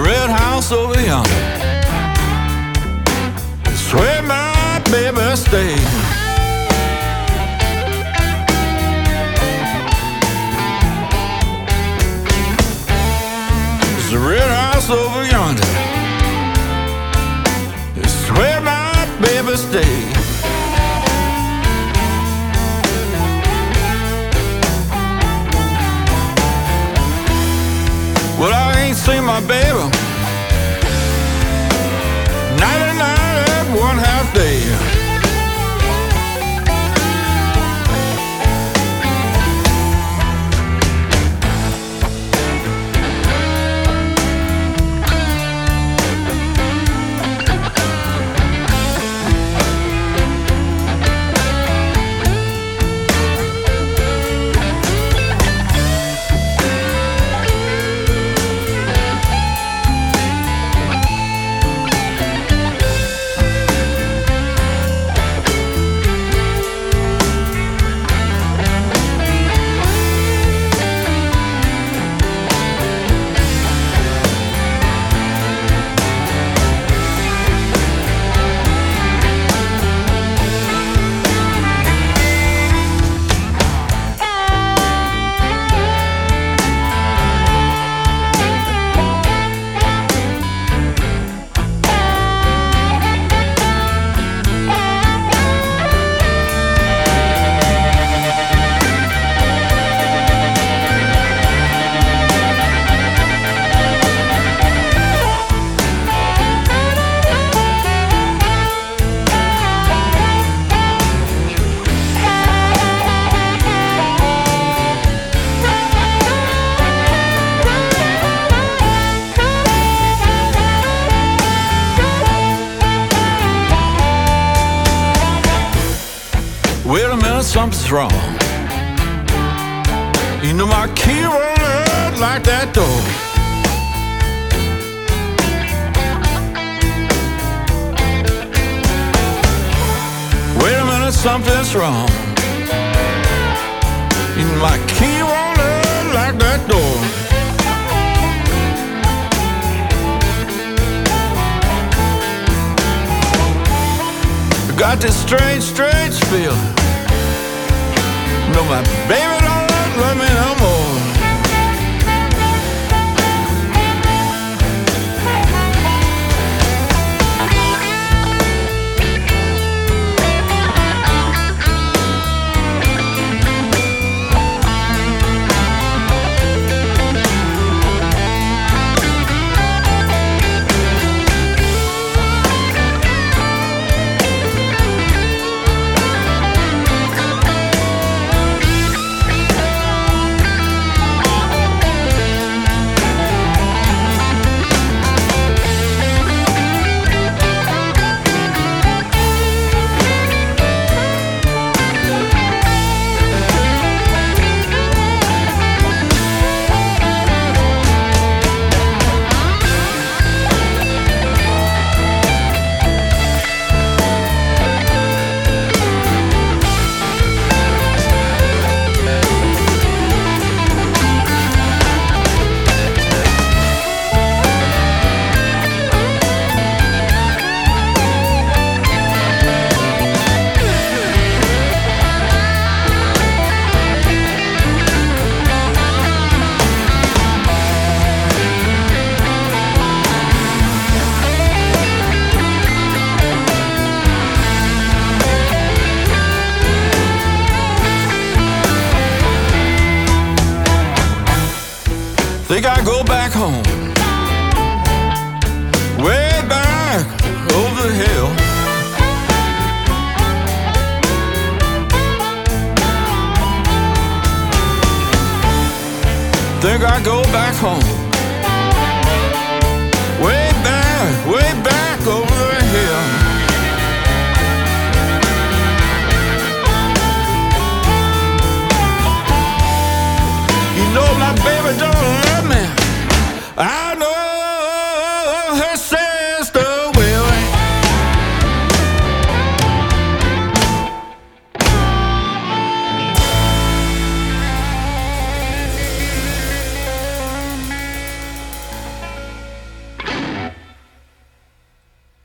red house over yonder. It's where my baby stays. It's the red house over yonder. It's where my baby stays. Well, I ain't seen my baby 99 and 1/2 day. Wait a minute, something's wrong. You know my key won't hurt like that door. Wait a minute, something's wrong. You know my key won't hurt like that door. I got this strange feeling. No, my baby don't love me no more. Think I go back home, way back over the hill. Think I go back home, way back over the hill. You know my baby don't love me.